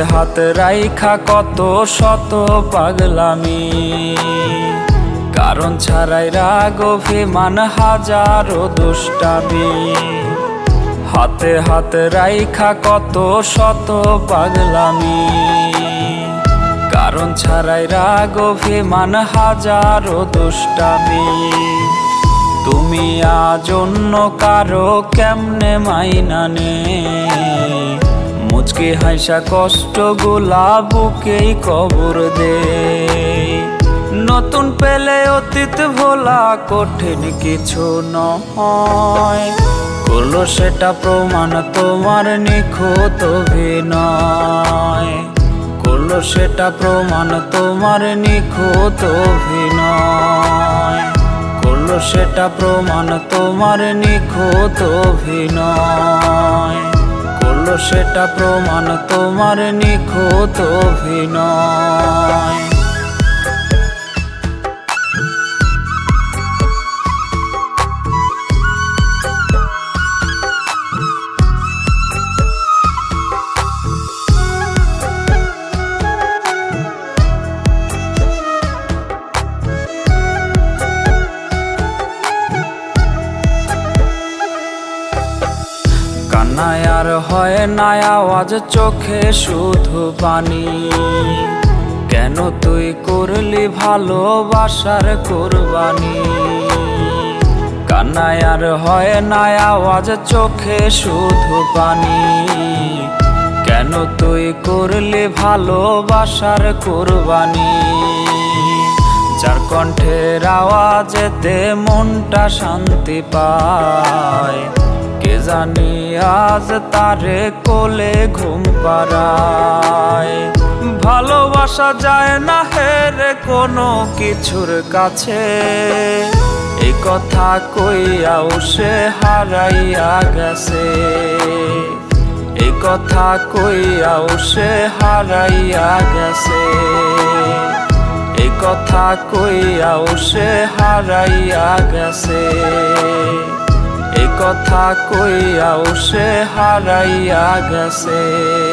হাতে রাইখা কত শত পাগলামি, কারণ ছাড়াই রাগ অভিমান হাজারো দুষ্টামি। হাতে রাইখা কত শত পাগলামি, কারণ ছাড়াই রাগ অভিমান হাজারো দুষ্টামি। তুমি আজ অন্য কারো কেমনে মাইনানে, মুচকি হাসা কষ্ট গুলা বুকেই কবর দে। নতুন পেলে অতীত ভোলা কঠিন কিছু নয়, করলো সেটা প্রমাণ তোমার নিখুঁত অভিনয়। করলো সেটা প্রমাণ তোমার নিখুঁত অভিনয়। করলো সেটা প্রমাণ তোমার নিখুঁত অভিনয়। করলো সেটা প্রমাণ তোমার নিখুঁত অভিনয়। কান্নায় আর হয় না আওয়াজ, চোখে শুধু পানি। কেন তুই করলি ভালোবাসার কুরবানি? কান্নায় আর হয় না আওয়াজ, চোখে শুধু পানি। কেন তুই করলি ভালোবাসার কুরবানি? যার কণ্ঠের আওয়াজেতে মনটা শান্তি পায়, কে জানি আজ তারে কোলে ঘুম পাড়ায়। ভালোবাসা যায় না হেরে কোনো কিছুর কাছে, এই কথা কইয়াও সে হারাইয়া গেছে। এই কথা কইয়াও সে হারাইয়া গেছে। এই কথা কইয়াও সে হারাইয়া গেছে। এই কথা কইয়াও সে হারাইয়া গেছে।